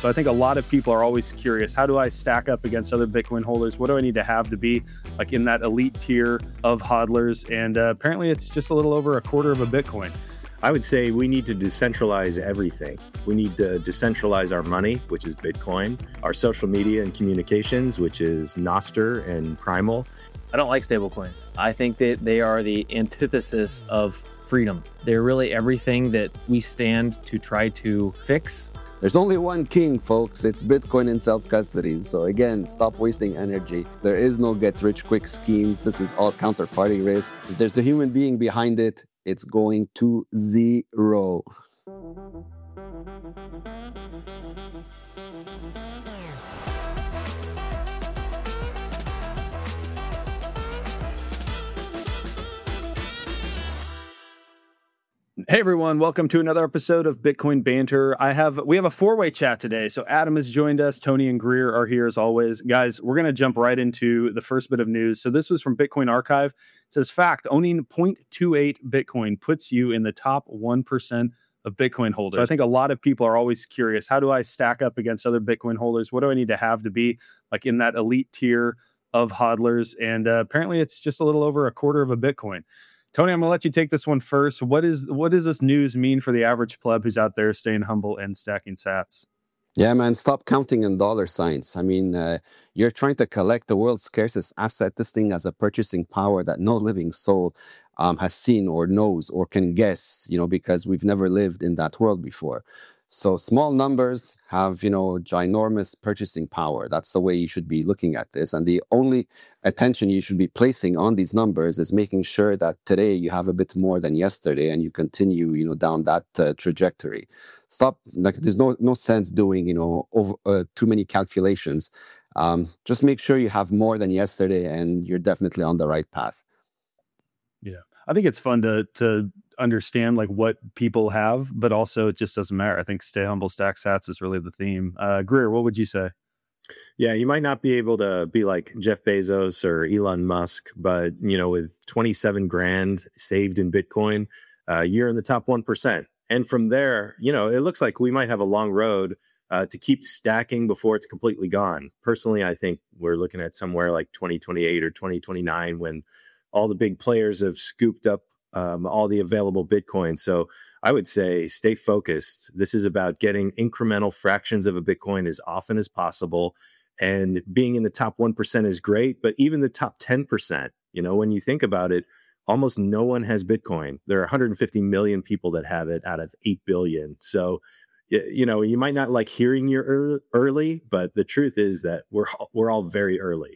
So I think a lot of people are always curious, how do I stack up against other Bitcoin holders? What do I need to have to be like in that elite tier of hodlers? And apparently it's just a little over a quarter of a Bitcoin. I would say we need to decentralize everything. We need to decentralize our money, which is Bitcoin, our social media and communications, which is Nostr and Primal. I don't like stablecoins. I think that they are the antithesis of freedom. They're really everything that we stand to try to fix. There's only one king, folks. It's Bitcoin in self-custody. So again, stop wasting energy. There is no get-rich-quick schemes. This is all counterparty risk. If there's a human being behind it, it's going to zero. Hey everyone, welcome to another episode of Bitcoin Banter. We have a four-way chat today. So Adam has joined us, Tony and Greer are here as always. Guys, we're going to jump right into the first bit of news. So this was from Bitcoin Archive. It says, fact, owning 0.28 Bitcoin puts you in the top 1% of Bitcoin holders. So I think a lot of people are always curious, how do I stack up against other Bitcoin holders? What do I need to have to be like in that elite tier of hodlers? And apparently it's just a little over a quarter of a Bitcoin. Tony, I'm going to let you take this one first. What does this news mean for the average pleb who's out there staying humble and stacking sats? Yeah, man, stop counting in dollar signs. I mean, you're trying to collect the world's scarcest asset. This thing has a purchasing power that no living soul has seen or knows or can guess, because we've never lived in that world before. So small numbers have, ginormous purchasing power. That's the way you should be looking at this. And the only attention you should be placing on these numbers is making sure that today you have a bit more than yesterday and you continue, down that trajectory. Stop, there's no sense doing, over, too many calculations. Just make sure you have more than yesterday and you're definitely on the right path. Yeah. I think it's fun to understand like what people have, but also it just doesn't matter. I think stay humble, stack sats is really the theme. Greer, what would you say? Yeah, you might not be able to be like Jeff Bezos or Elon Musk, but with 27 grand saved in Bitcoin, you're in the top 1%. And from there, it looks like we might have a long road to keep stacking before it's completely gone. Personally, I think we're looking at somewhere like 2028 or 2029 when all the big players have scooped up all the available Bitcoin. So I would say stay focused. This is about getting incremental fractions of a Bitcoin as often as possible. And being in the top 1% is great, but even the top 10%, when you think about it, almost no one has Bitcoin. There are 150 million people that have it out of 8 billion. So, you might not like hearing you're early, but the truth is that we're all very early.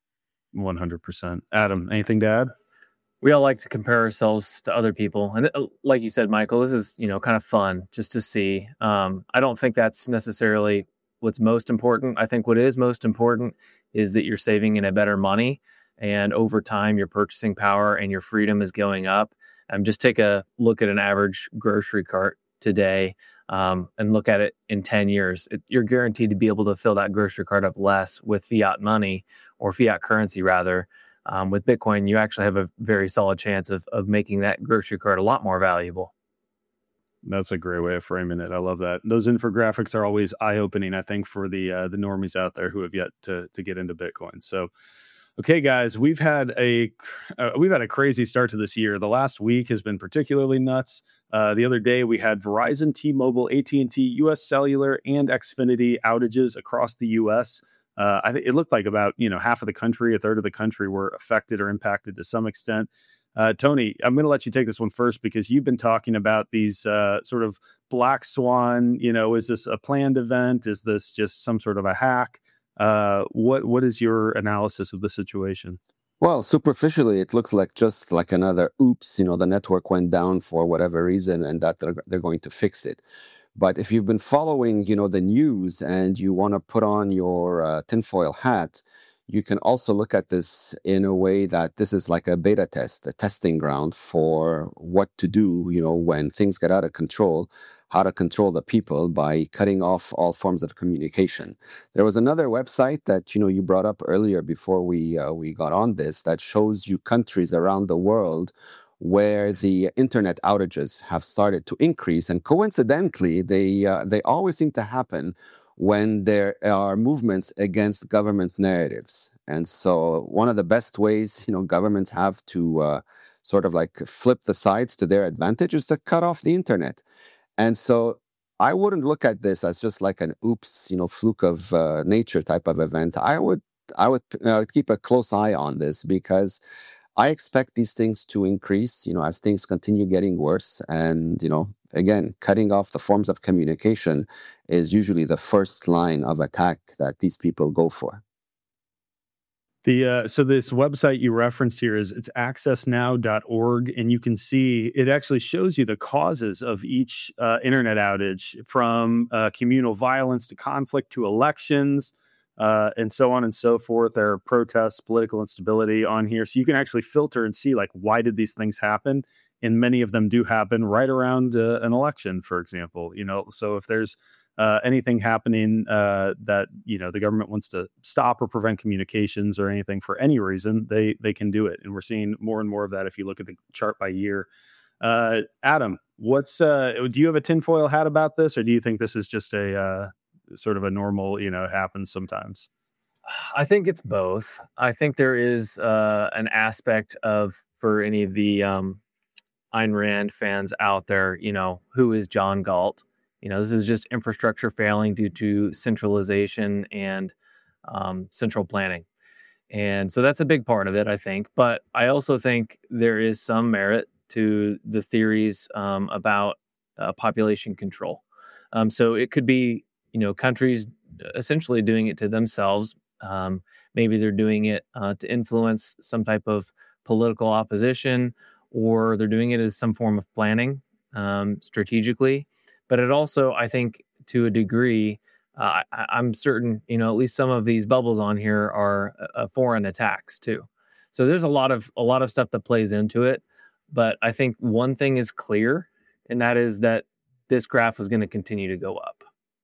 100%. Adam, anything to add? We all like to compare ourselves to other people. And like you said, Michael, this is, kind of fun just to see. I don't think that's necessarily what's most important. I think what is most important is that you're saving in a better money. And over time, your purchasing power and your freedom is going up. Just take a look at an average grocery cart today and look at it in 10 years. You're guaranteed to be able to fill that grocery cart up less with fiat money or fiat currency rather. With Bitcoin, you actually have a very solid chance of making that grocery cart a lot more valuable. That's a great way of framing it. I love that. Those infographics are always eye-opening, I think, for the normies out there who have yet to get into Bitcoin. So, okay, guys, we've had a crazy start to this year. The last week has been particularly nuts. The other day, we had Verizon, T-Mobile, AT&T, U.S. Cellular, and Xfinity outages across the U.S. I think it looked like about half of the country, a third of the country were affected or impacted to some extent. Tony, I'm going to let you take this one first because you've been talking about these sort of black swan. Is this a planned event? Is this just some sort of a hack? What is your analysis of the situation? Well, superficially, it looks like just like another oops. The network went down for whatever reason, and that they're going to fix it. But if you've been following, the news and you want to put on your tinfoil hat, you can also look at this in a way that this is like a beta test, a testing ground for what to do, when things get out of control, how to control the people by cutting off all forms of communication. There was another website that, you brought up earlier before we got on this that shows you countries around the world where the internet outages have started to increase. And coincidentally, they always seem to happen when there are movements against government narratives. And so one of the best ways, governments have to sort of like flip the sides to their advantage is to cut off the internet. And so I wouldn't look at this as just like an oops, fluke of nature type of event. I would keep a close eye on this, because I expect these things to increase, as things continue getting worse. And, again, cutting off the forms of communication is usually the first line of attack that these people go for. So this website you referenced here it's accessnow.org, and you can see it actually shows you the causes of each internet outage, from communal violence to conflict to elections, and so on and so forth. There are protests, political instability on here, so you can actually filter and see like, why did these things happen? And many of them do happen right around an election, for example. So if there's anything happening that the government wants to stop or prevent communications or anything for any reason, they can do it. And we're seeing more and more of that if you look at the chart by year. Adam, do you have a tinfoil hat about this, or do you think this is just a sort of a normal, it happens sometimes? I think it's both. I think there is an aspect of, for any of the Ayn Rand fans out there, who is John Galt? This is just infrastructure failing due to centralization and central planning. And so that's a big part of it, I think. But I also think there is some merit to the theories about population control. So it could be, countries essentially doing it to themselves. Maybe they're doing it to influence some type of political opposition, or they're doing it as some form of planning strategically. But it also, I think, to a degree, I'm certain, at least some of these bubbles on here are foreign attacks too. So there's a lot of stuff that plays into it. But I think one thing is clear, and that is that this graph is going to continue to go up.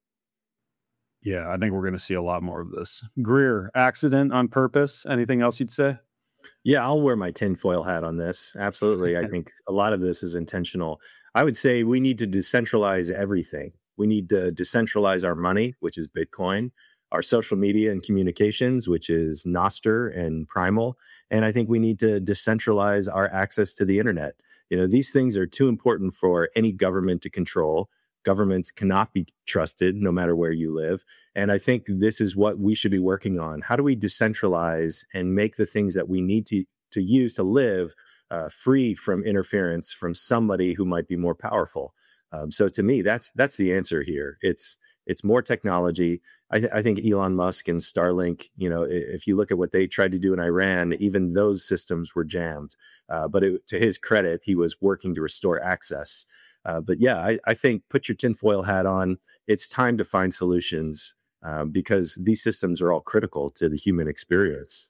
Yeah, I think we're going to see a lot more of this. Greer, accident on purpose. Anything else you'd say? Yeah, I'll wear my tinfoil hat on this. Absolutely. I think a lot of this is intentional. I would say we need to decentralize everything. We need to decentralize our money, which is Bitcoin, our social media and communications, which is Nostr and Primal. And I think we need to decentralize our access to the internet. These things are too important for any government to control. Governments cannot be trusted no matter where you live. And I think this is what we should be working on. How do we decentralize and make the things that we need to use to live free from interference from somebody who might be more powerful? So to me, that's the answer here. It's more technology. I think Elon Musk and Starlink, if you look at what they tried to do in Iran, even those systems were jammed. But to his credit, he was working to restore access. But yeah, I think put your tinfoil hat on. It's time to find solutions because these systems are all critical to the human experience.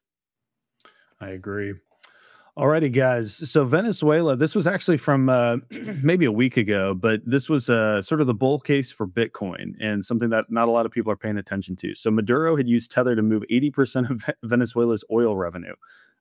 I agree. Alrighty, guys. So Venezuela, this was actually from maybe a week ago, but this was sort of the bull case for Bitcoin and something that not a lot of people are paying attention to. So Maduro had used Tether to move 80% of Venezuela's oil revenue.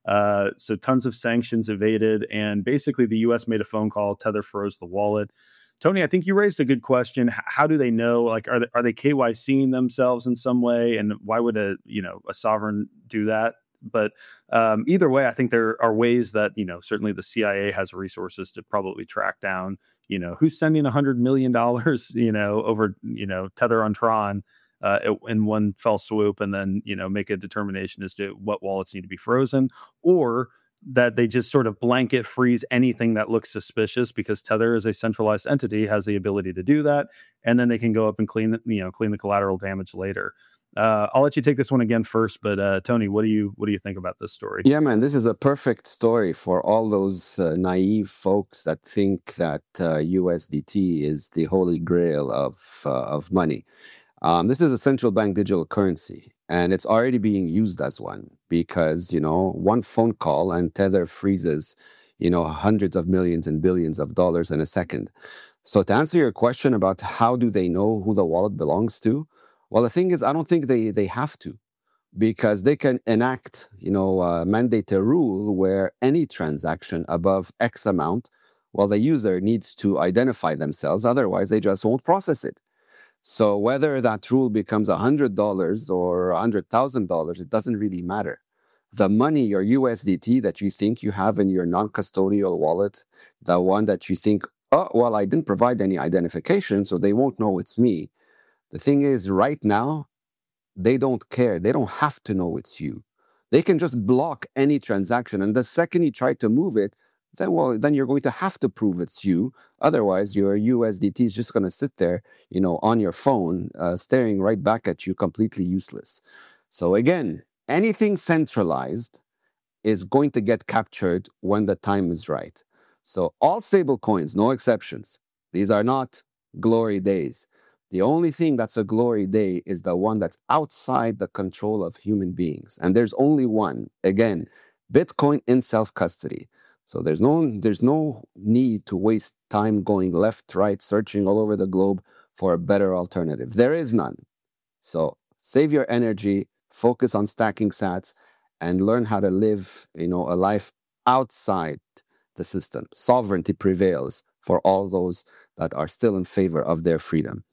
So tons of sanctions evaded, and basically the U.S. made a phone call. Tether froze the wallet. Tony, I think you raised a good question. How do they know? Like, are they KYCing themselves in some way? And why would a sovereign do that? But either way, I think there are ways that, certainly the CIA has resources to probably track down, who's sending $100 million, over, Tether on Tron in one fell swoop, and then, make a determination as to what wallets need to be frozen, or that they just sort of blanket freeze anything that looks suspicious, because Tether is a centralized entity, has the ability to do that. And then they can go up and clean the collateral damage later. I'll let you take this one again first, but Tony, what do you think about this story? Yeah, man, this is a perfect story for all those naive folks that think that USDT is the holy grail of money. This is a central bank digital currency, and it's already being used as one because, one phone call and Tether freezes, hundreds of millions and billions of dollars in a second. So to answer your question about how do they know who the wallet belongs to, well, the thing is, I don't think they have to, because they can enact, mandate a rule where any transaction above X amount, well, the user needs to identify themselves. Otherwise, they just won't process it. So whether that rule becomes $100 or $100,000, it doesn't really matter. The money, your USDT that you think you have in your non-custodial wallet, the one that you think, oh, well, I didn't provide any identification, so they won't know it's me. The thing is, right now, they don't care. They don't have to know it's you. They can just block any transaction. And the second you try to move it, then you're going to have to prove it's you. Otherwise, your USDT is just going to sit there, on your phone, staring right back at you, completely useless. So again, anything centralized is going to get captured when the time is right. So all stable coins, no exceptions. These are not glory days. The only thing that's a glory day is the one that's outside the control of human beings. And there's only one. Again, Bitcoin in self-custody. So there's no need to waste time going left, right, searching all over the globe for a better alternative. There is none. So save your energy, focus on stacking sats, and learn how to live, a life outside the system. Sovereignty prevails for all those that are still in favor of their freedom.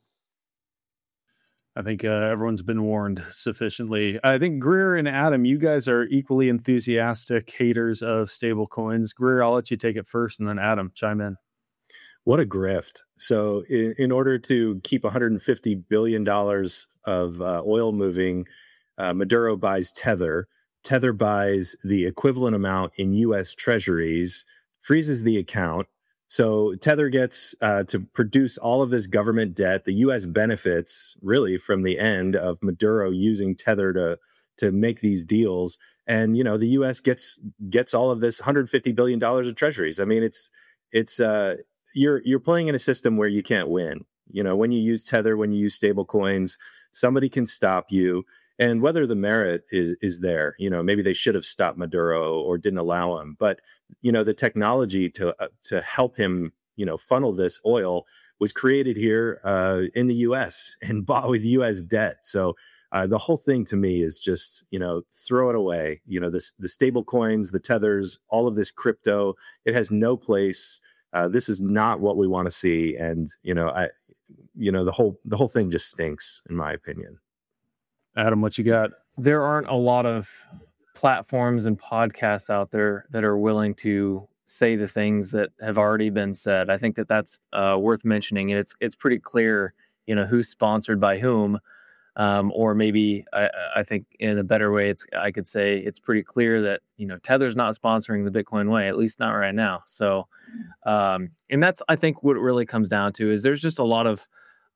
I think everyone's been warned sufficiently. I think Greer and Adam, you guys are equally enthusiastic haters of stable coins. Greer, I'll let you take it first, and then Adam, chime in. What a grift. So in order to keep $150 billion of oil moving, Maduro buys Tether. Tether buys the equivalent amount in U.S. treasuries, freezes the account. So Tether gets to produce all of this government debt. The U.S. benefits really from the end of Maduro using Tether to make these deals. And, the U.S. gets all of this $150 billion of treasuries. I mean, it's you're playing in a system where you can't win. When you use Tether, when you use stable coins, somebody can stop you. And whether the merit is there, maybe they should have stopped Maduro or didn't allow him. But, the technology to help him, funnel this oil was created here in the U.S. and bought with U.S. debt. So the whole thing to me is just, throw it away. The stable coins, the tethers, all of this crypto, it has no place. This is not what we want to see. And, the whole thing just stinks, in my opinion. Adam, what you got? There aren't a lot of platforms and podcasts out there that are willing to say the things that have already been said. I think that's worth mentioning, and it's pretty clear, who's sponsored by whom, or maybe I think in a better way, I could say it's pretty clear that Tether's not sponsoring the Bitcoin way, at least not right now. So, and that's I think what it really comes down to is there's just a lot of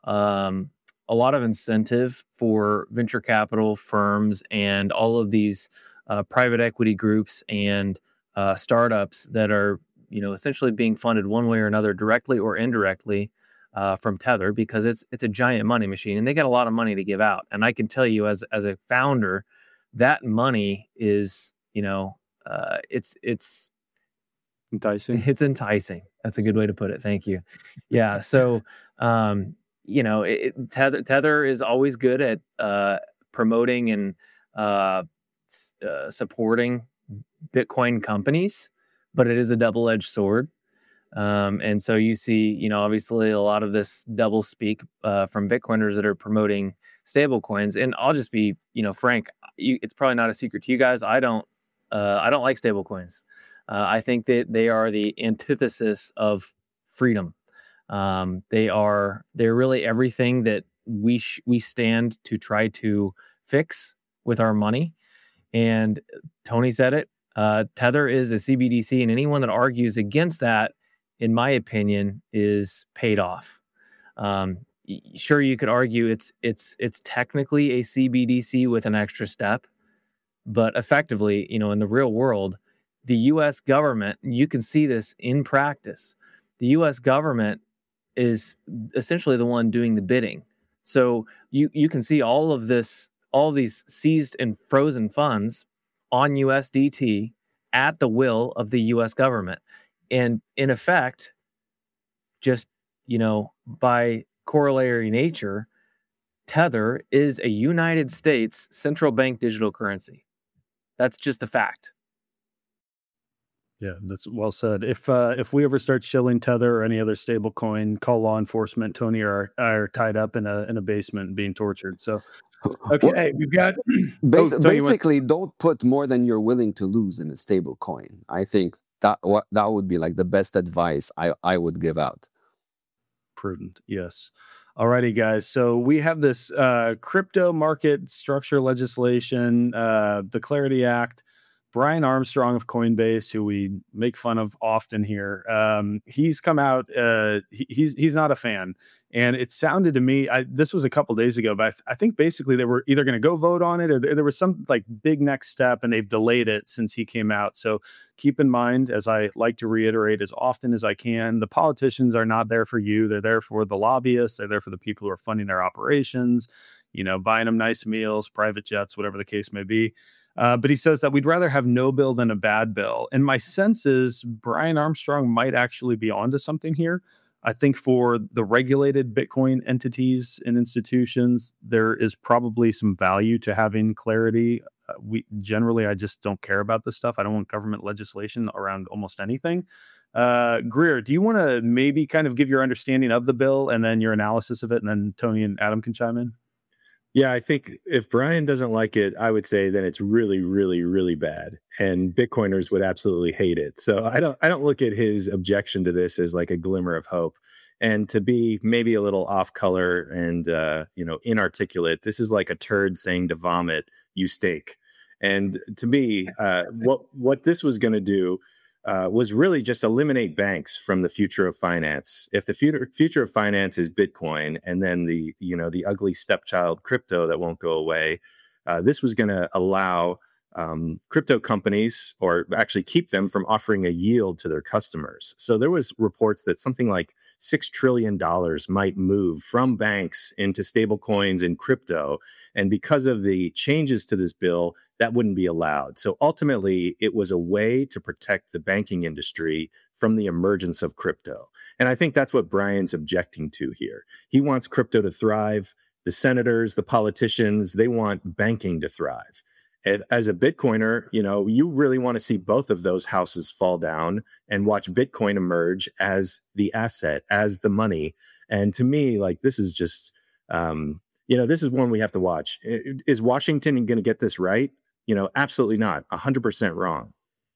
incentive for venture capital firms and all of these private equity groups and startups that are, essentially being funded one way or another, directly or indirectly, from Tether, because it's a giant money machine and they got a lot of money to give out. And I can tell you as a founder, that money is, it's enticing. It's enticing. That's a good way to put it. Thank you. Yeah. So, Tether is always good at promoting and supporting Bitcoin companies, but it is a double-edged sword. And so you see, obviously a lot of this double speak from Bitcoiners that are promoting stable coins. And I'll just be, frank, it's probably not a secret to you guys. I don't like stable coins. I think that they are the antithesis of freedom. They're really everything that we stand to try to fix with our money. And Tony said it, Tether is a CBDC, and anyone that argues against that, in my opinion, is paid off. Sure, you could argue it's technically a CBDC with an extra step, but effectively, in the real world, the U.S. government, you can see this in practice. The U.S. government is essentially the one doing the bidding. So you can see all these seized and frozen funds on USDT at the will of the U.S. government. And in effect, just, by corollary nature, Tether is a United States central bank digital currency. That's just a fact. Yeah, that's well said. If we ever start shilling Tether or any other stable coin, call law enforcement. Tony are tied up in a basement and being tortured. So Well, okay, we've got oh Tony, you want basically, don't put more than you're willing to lose in a stable coin. I think that would be like the best advice I would give out. prudent. Yes. Alrighty, guys. So we have this crypto market structure legislation, the Clarity Act. Brian Armstrong of Coinbase, who we make fun of often here, he's come out. He's not a fan, and it sounded to me. This was a couple days ago, but I think basically they were either going to go vote on it, or there was some like big next step, and they've delayed it since he came out. So keep in mind, as I like to reiterate as often as I can, the politicians are not there for you. They're there for the lobbyists. They're there for the people who are funding their operations. Buying them nice meals, private jets, whatever the case may be. But he says that we'd rather have no bill than a bad bill. And my sense is Brian Armstrong might actually be onto something here. I think for the regulated Bitcoin entities and institutions, there is probably some value to having clarity. I just don't care about this stuff. I don't want government legislation around almost anything. Greer, do you want to maybe kind of give your understanding of the bill and then your analysis of it, and then Tony and Adam can chime in? Yeah, I think if Brian doesn't like it, I would say then it's really, really, really bad, and Bitcoiners would absolutely hate it. So I don't look at his objection to this as like a glimmer of hope. And to be maybe a little off color and inarticulate, this is like a turd saying to vomit, "You stink." And to me, what this was going to do was really just eliminate banks from the future of finance. If the future of finance is Bitcoin, and then the ugly stepchild crypto that won't go away, this was going to allow crypto companies, or actually keep them from offering a yield to their customers. So there was reports that something like $6 trillion might move from banks into stable coins and crypto. And because of the changes to this bill, that wouldn't be allowed. So ultimately, it was a way to protect the banking industry from the emergence of crypto. And I think that's what Brian's objecting to here. He wants crypto to thrive. The senators, the politicians, they want banking to thrive. As a Bitcoiner, you really want to see both of those houses fall down and watch Bitcoin emerge as the asset, as the money. And to me, like, this is just, this is one we have to watch. Is Washington going to get this right? Absolutely not. 100% wrong.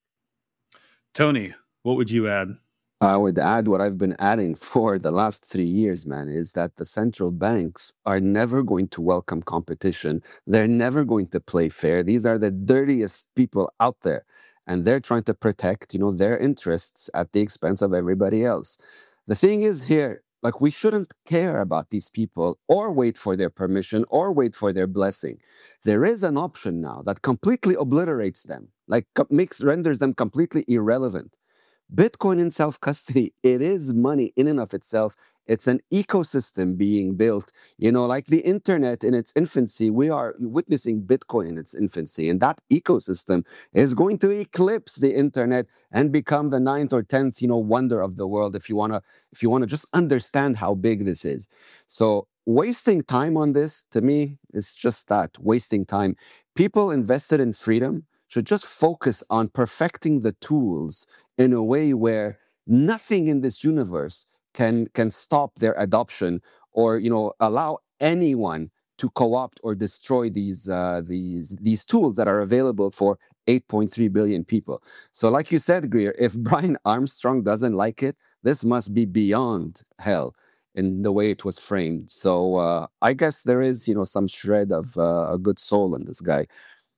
Tony, what would you add? I would add what I've been adding for the last 3 years, man, is that the central banks are never going to welcome competition. They're never going to play fair. These are the dirtiest people out there, and they're trying to protect, their interests at the expense of everybody else. The thing is here, like, we shouldn't care about these people or wait for their permission or wait for their blessing. There is an option now that completely obliterates them, like renders them completely irrelevant. Bitcoin in self-custody, it is money in and of itself. It's an ecosystem being built. Like the internet in its infancy, we are witnessing Bitcoin in its infancy. And that ecosystem is going to eclipse the internet and become the 9th or 10th, wonder of the world, if you want to just understand how big this is. So wasting time on this, to me, is just that, wasting time. People invested in freedom should just focus on perfecting the tools in a way where nothing in this universe can stop their adoption, or allow anyone to co-opt or destroy these tools that are available for 8.3 billion people. So like you said, Greer, if Brian Armstrong doesn't like it, this must be beyond hell in the way it was framed. So I guess there is some shred of a good soul in this guy.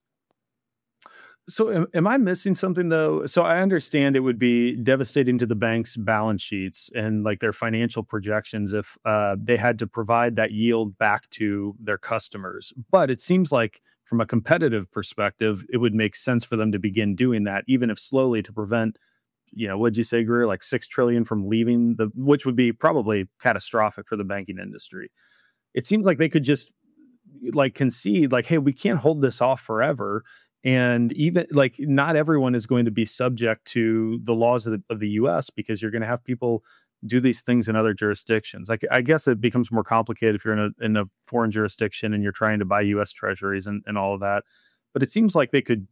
So am I missing something, though? So I understand it would be devastating to the bank's balance sheets and like their financial projections if they had to provide that yield back to their customers. But it seems like from a competitive perspective, it would make sense for them to begin doing that, even if slowly, to prevent, what'd you say, Greer, like $6 trillion from leaving, which would be probably catastrophic for the banking industry. It seems like they could just like concede, like, hey, we can't hold this off forever. And even like not everyone is going to be subject to the laws of the U.S. because you're going to have people do these things in other jurisdictions. Like, I guess it becomes more complicated if you're in a foreign jurisdiction and you're trying to buy U.S. treasuries and all of that. But it seems like they could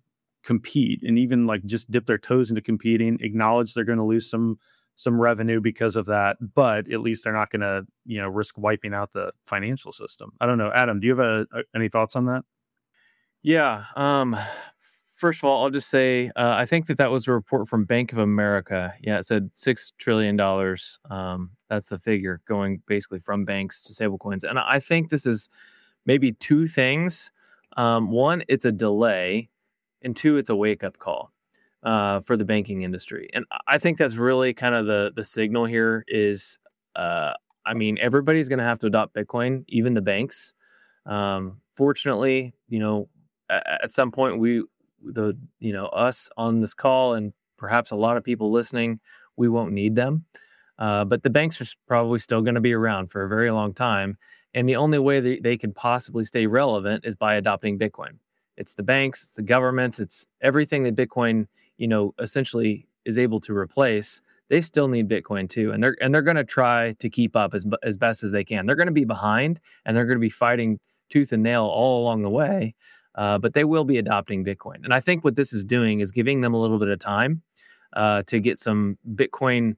compete and even like just dip their toes into competing, acknowledge they're going to lose some revenue because of that, but at least they're not going to, risk wiping out the financial system. I don't know. Adam, do you have any thoughts on that? Yeah. First of all, I'll just say, I think that was a report from Bank of America. Yeah, it said $6 trillion. That's the figure going basically from banks to stablecoins. And I think this is maybe two things. One, it's a delay. And two, it's a wake-up call for the banking industry. And I think that's really kind of the signal here is, everybody's going to have to adopt Bitcoin, even the banks. Fortunately, at some point us on this call and perhaps a lot of people listening, we won't need them. But the banks are probably still going to be around for a very long time. And the only way they can possibly stay relevant is by adopting Bitcoin. It's the banks, it's the governments, it's everything that Bitcoin, essentially is able to replace. They still need Bitcoin too. And they're going to try to keep up as best as they can. They're going to be behind and they're going to be fighting tooth and nail all along the way. But they will be adopting Bitcoin. And I think what this is doing is giving them a little bit of time to get some Bitcoin,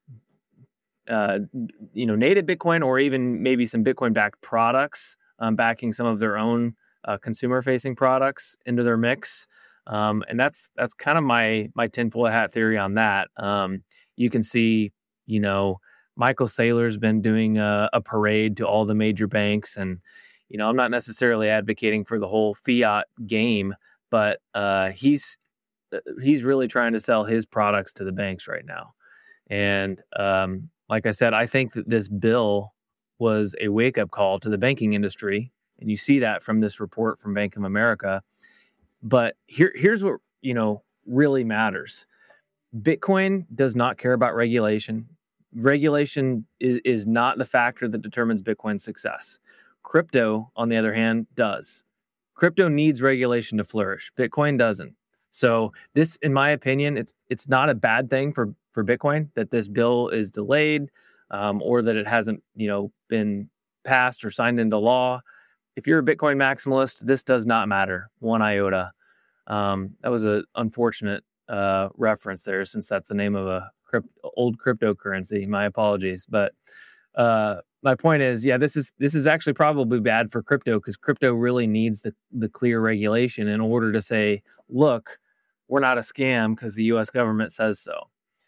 native Bitcoin, or even maybe some Bitcoin-backed products, backing some of their own consumer-facing products into their mix. And that's kind of my tinfoil hat theory on that. You can see, Michael Saylor's been doing a parade to all the major banks, and I'm not necessarily advocating for the whole fiat game, but he's really trying to sell his products to the banks right now. And like I said, I think that this bill was a wake-up call to the banking industry, and you see that from this report from Bank of America. But here's what really matters. Bitcoin does not care about regulation. Regulation is not the factor that determines Bitcoin's success. Crypto, on the other hand, does. Crypto needs regulation to flourish. Bitcoin doesn't. So this, in my opinion, it's not a bad thing for Bitcoin that this bill is delayed, or that it hasn't, been passed or signed into law. If you're a Bitcoin maximalist, this does not matter one iota. That was an unfortunate reference there, since that's the name of a old cryptocurrency. My apologies, but my point is, this is actually probably bad for crypto, because crypto really needs the clear regulation in order to say, look, we're not a scam because the U.S. government says so.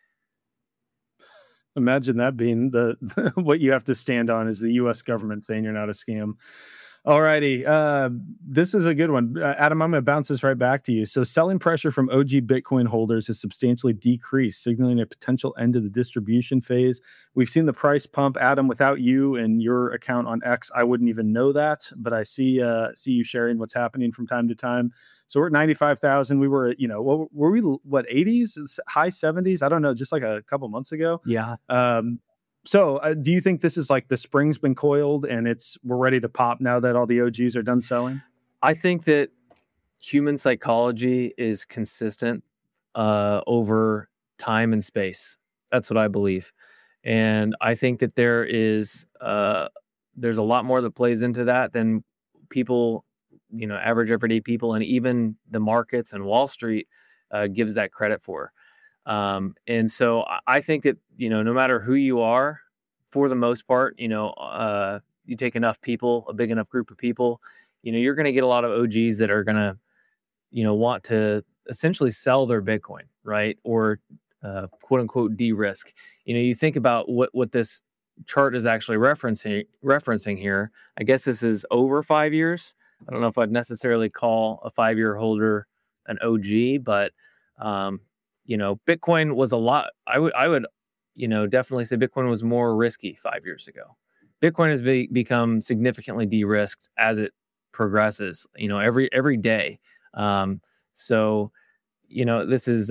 Imagine that being the what you have to stand on is the U.S. government saying you're not a scam. All righty. This is a good one. Adam, I'm going to bounce this right back to you. So selling pressure from OG Bitcoin holders has substantially decreased, signaling a potential end to the distribution phase. We've seen the price pump. Adam, without you and your account on X, I wouldn't even know that, but I see you sharing what's happening from time to time. So we're at 95,000. We were at, were we 80s, high 70s? I don't know, just like a couple months ago. Yeah. So do you think this is like the spring's been coiled and we're ready to pop now that all the OGs are done selling? I think that human psychology is consistent over time and space. That's what I believe. And I think that there's a lot more that plays into that than people, average everyday people, and even the markets and Wall Street gives that credit for. And so I think that, no matter who you are, for the most part, you take enough people, a big enough group of people, you're going to get a lot of OGs that are going to, want to essentially sell their Bitcoin, right? Or quote unquote de-risk. You think about what this chart is actually referencing here. I guess this is over 5 years. I don't know if I'd necessarily call a 5-year holder an OG, but Bitcoin was a lot. I would, definitely say Bitcoin was more risky 5 years ago. Bitcoin has become significantly de-risked as it progresses, every day. So, this is,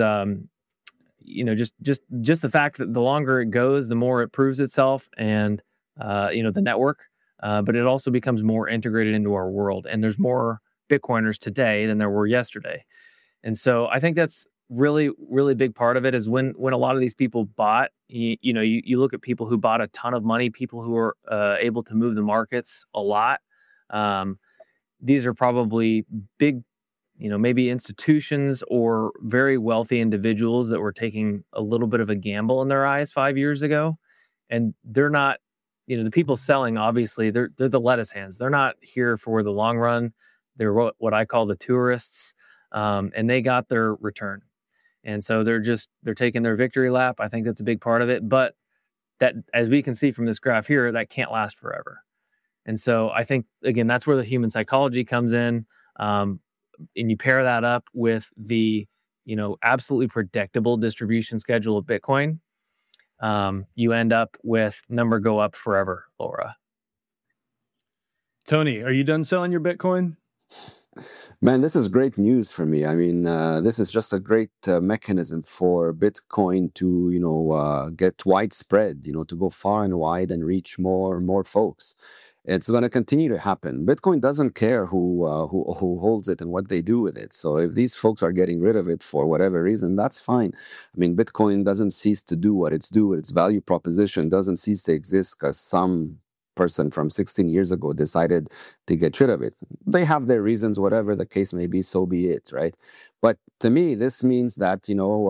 just the fact that the longer it goes, the more it proves itself, and the network. But it also becomes more integrated into our world, and there's more Bitcoiners today than there were yesterday. And so I think that's really, really big part of it is when a lot of these people bought, you look at people who bought a ton of money, people who are able to move the markets a lot. These are probably big maybe institutions or very wealthy individuals that were taking a little bit of a gamble in their eyes 5 years ago. And they're not, the people selling, obviously, they're the lettuce hands. They're not here for the long run. They're what I call the tourists, and they got their return. And so they're taking their victory lap. I think that's a big part of it. But that, as we can see from this graph here, that can't last forever. And so I think, again, that's where the human psychology comes in. And you pair that up with the, absolutely predictable distribution schedule of Bitcoin, you end up with number go up forever, Laura. Tony, are you done selling your Bitcoin? Man, this is great news for me. I mean, this is just a great mechanism for Bitcoin to, get widespread, to go far and wide and reach more folks. It's going to continue to happen. Bitcoin doesn't care who holds it and what they do with it. So if these folks are getting rid of it for whatever reason, that's fine. I mean, Bitcoin doesn't cease to do what it's due. Its value proposition doesn't cease to exist because some person from 16 years ago decided to get rid of it. They have their reasons, whatever the case may be, so be it, right? But to me, this means that,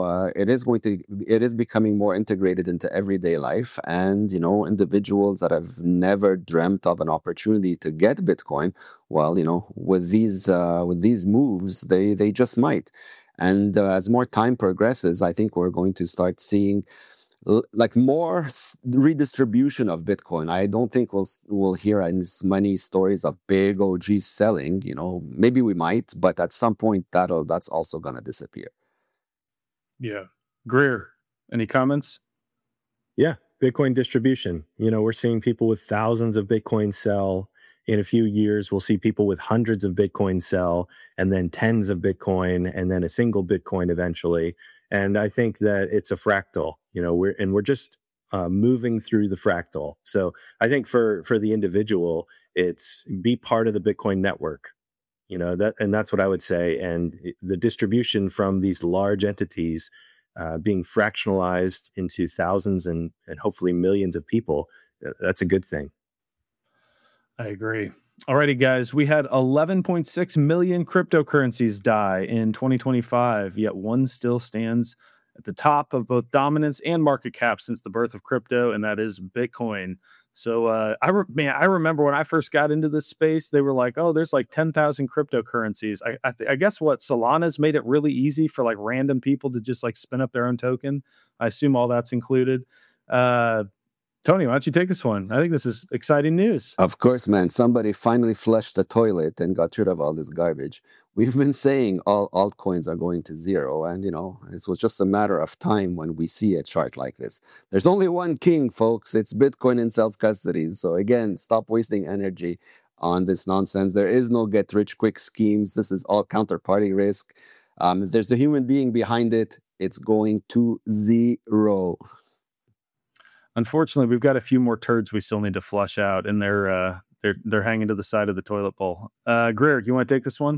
it is becoming more integrated into everyday life. And, individuals that have never dreamt of an opportunity to get Bitcoin, well, with these moves, they just might. And as more time progresses, I think we're going to start seeing like more redistribution of Bitcoin. I don't think we'll hear as many stories of big OGs selling. Maybe we might, but at some point that's also going to disappear. Yeah. Greer, any comments? Yeah, Bitcoin distribution. We're seeing people with thousands of Bitcoin sell. In a few years, we'll see people with hundreds of Bitcoin sell, and then tens of Bitcoin, and then a single Bitcoin eventually. And I think that it's a fractal. We're just moving through the fractal. So I think for the individual, it's be part of the Bitcoin network. That's what I would say. And the distribution from these large entities being fractionalized into thousands and hopefully millions of people, that's a good thing. I agree. Alrighty, guys, we had 11.6 million cryptocurrencies die in 2025, yet one still stands at the top of both dominance and market cap since the birth of crypto, and that is Bitcoin. So I remember when I first got into this space, they were like, oh, there's like 10,000 cryptocurrencies. I guess Solana's made it really easy for like random people to just like spin up their own token. I assume all that's included. Tony, why don't you take this one? I think this is exciting news. Of course, man. Somebody finally flushed the toilet and got rid of all this garbage. We've been saying all altcoins are going to zero, and it was just a matter of time when we see a chart like this. There's only one king, folks. It's Bitcoin in self-custody. So again, stop wasting energy on this nonsense. There is no get-rich-quick schemes. This is all counterparty risk. If there's a human being behind it, it's going to zero. Unfortunately, we've got a few more turds we still need to flush out, and they're hanging to the side of the toilet bowl. Greer, you want to take this one?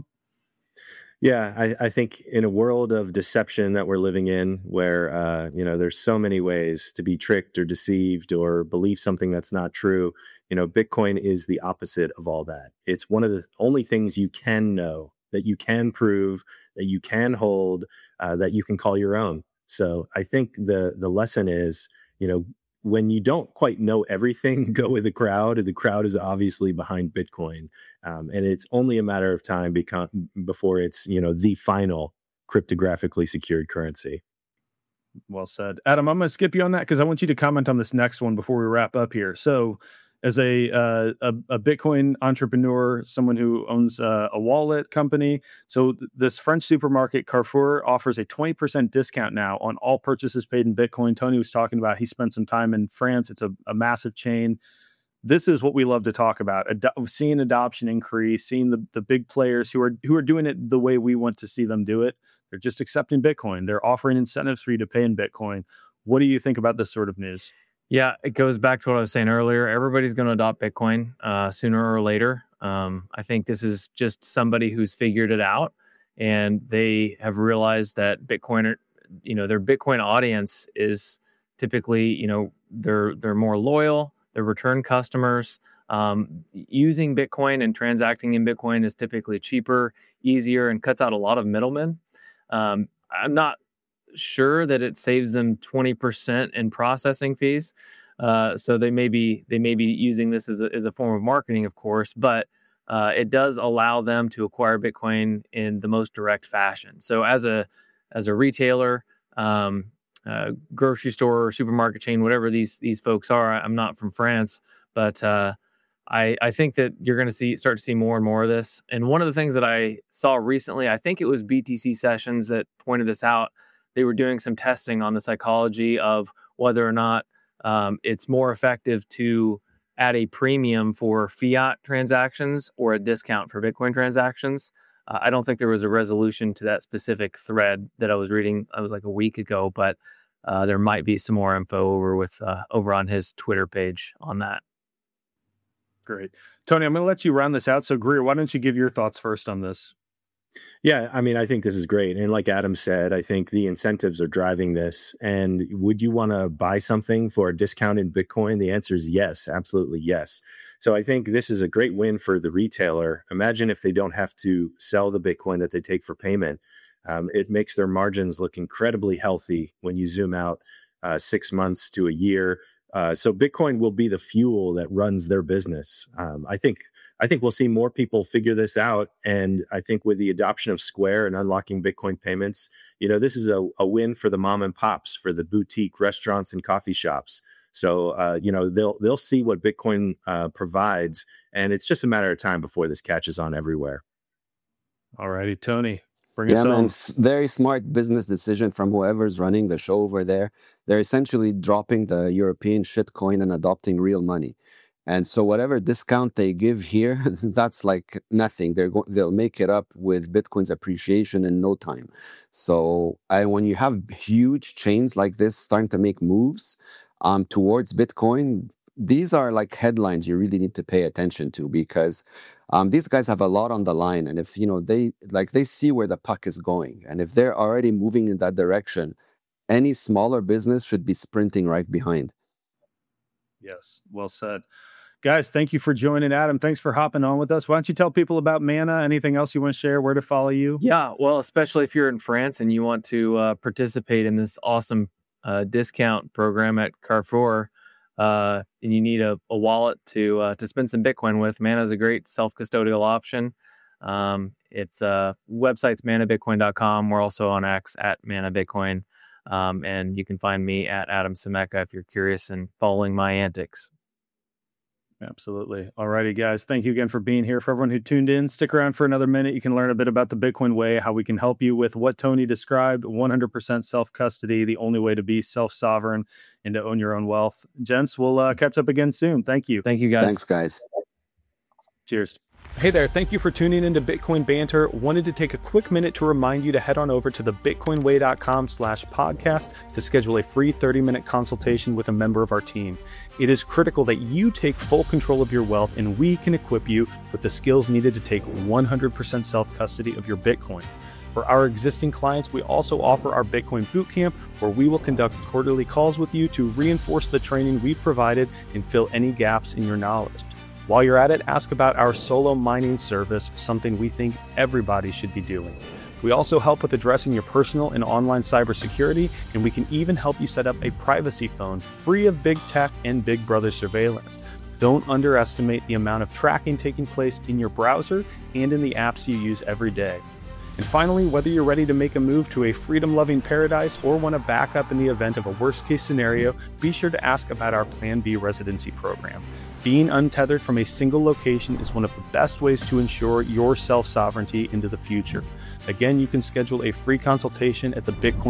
Yeah, I think in a world of deception that we're living in, where there's so many ways to be tricked or deceived or believe something that's not true, Bitcoin is the opposite of all that. It's one of the only things you can know, that you can prove, that you can hold, that you can call your own. So I think the lesson is, when you don't quite know everything, go with the crowd. And the crowd is obviously behind Bitcoin. And it's only a matter of time before it's, the final cryptographically secured currency. Well said. Adam, I'm going to skip you on that because I want you to comment on this next one before we wrap up here. So as a Bitcoin entrepreneur, someone who owns a wallet company. So this French supermarket Carrefour offers a 20% discount now on all purchases paid in Bitcoin. Tony was talking about he spent some time in France. It's a massive chain. This is what we love to talk about. Seeing adoption increase, seeing the big players who are doing it the way we want to see them do it. They're just accepting Bitcoin. They're offering incentives for you to pay in Bitcoin. What do you think about this sort of news? Yeah, it goes back to what I was saying earlier. Everybody's going to adopt Bitcoin sooner or later. I think this is just somebody who's figured it out, and they have realized that Bitcoin, their Bitcoin audience is typically, they're more loyal. They're return customers. Using Bitcoin and transacting in Bitcoin is typically cheaper, easier, and cuts out a lot of middlemen. I'm not sure that it saves them 20% in processing fees. So they may be using this as a form of marketing, of course, but it does allow them to acquire Bitcoin in the most direct fashion. So as a retailer, grocery store, supermarket chain, whatever these folks are, I'm not from France, but I think that you're going to start to see more and more of this. And one of the things that I saw recently, I think it was BTC Sessions that pointed this out. They were doing some testing on the psychology of whether or not it's more effective to add a premium for fiat transactions or a discount for Bitcoin transactions. I don't think there was a resolution to that specific thread that I was reading. I was like a week ago, but there might be some more info over on his Twitter page on that. Great. Tony, I'm going to let you round this out. So Greer, why don't you give your thoughts first on this? Yeah, I mean, I think this is great. And like Adam said, I think the incentives are driving this. And would you want to buy something for a discount in Bitcoin? The answer is yes, absolutely yes. So I think this is a great win for the retailer. Imagine if they don't have to sell the Bitcoin that they take for payment. It makes their margins look incredibly healthy when you zoom out 6 months to a year. So Bitcoin will be the fuel that runs their business. I think we'll see more people figure this out. And I think with the adoption of Square and unlocking Bitcoin payments, this is a win for the mom and pops, for the boutique restaurants and coffee shops. So, they'll see what Bitcoin provides, and it's just a matter of time before this catches on everywhere. All righty, Tony. Bring us man, home. very smart business decision from whoever's running the show over there. They're essentially dropping the European shitcoin and adopting real money. And so whatever discount they give here, that's like nothing. They'll make it up with Bitcoin's appreciation in no time. So when you have huge chains like this starting to make moves towards Bitcoin, these are like headlines you really need to pay attention to, because these guys have a lot on the line. And if they see where the puck is going, and if they're already moving in that direction, any smaller business should be sprinting right behind. Yes, well said. Guys, thank you for joining. Adam, thanks for hopping on with us. Why don't you tell people about Mana? Anything else you want to share? Where to follow you? Yeah, well, especially if you're in France and you want to participate in this awesome discount program at Carrefour, and you need a wallet to spend some Bitcoin with, Mana is a great self-custodial option. Its website's manabitcoin.com. We're also on X at manabitcoin. And you can find me at Adam Semeka if you're curious and following my antics. Absolutely. All righty, guys. Thank you again for being here. For everyone who tuned in, stick around for another minute. You can learn a bit about the Bitcoin way, how we can help you with what Tony described, 100% self-custody, the only way to be self-sovereign and to own your own wealth. Gents, we'll catch up again soon. Thank you. Thank you, guys. Thanks, guys. Cheers. Hey there, thank you for tuning into Bitcoin Banter. Wanted to take a quick minute to remind you to head on over to thebitcoinway.com/podcast to schedule a free 30-minute consultation with a member of our team. It is critical that you take full control of your wealth, and we can equip you with the skills needed to take 100% self-custody of your Bitcoin. For our existing clients, we also offer our Bitcoin Bootcamp, where we will conduct quarterly calls with you to reinforce the training we've provided and fill any gaps in your knowledge. While you're at it, ask about our solo mining service, something we think everybody should be doing. We also help with addressing your personal and online cybersecurity, and we can even help you set up a privacy phone free of big tech and Big Brother surveillance. Don't underestimate the amount of tracking taking place in your browser and in the apps you use every day. And finally, whether you're ready to make a move to a freedom-loving paradise or want to back up in the event of a worst-case scenario, be sure to ask about our Plan B residency program. Being untethered from a single location is one of the best ways to ensure your self-sovereignty into the future. Again, you can schedule a free consultation at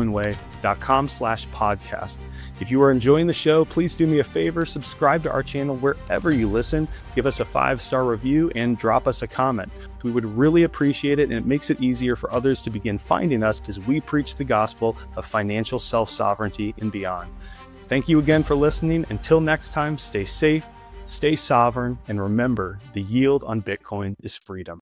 thebitcoinway.com/podcast. If you are enjoying the show, please do me a favor, subscribe to our channel wherever you listen, give us a 5-star review, and drop us a comment. We would really appreciate it, and it makes it easier for others to begin finding us as we preach the gospel of financial self-sovereignty and beyond. Thank you again for listening. Until next time, stay safe, stay sovereign, and remember, the yield on Bitcoin is freedom.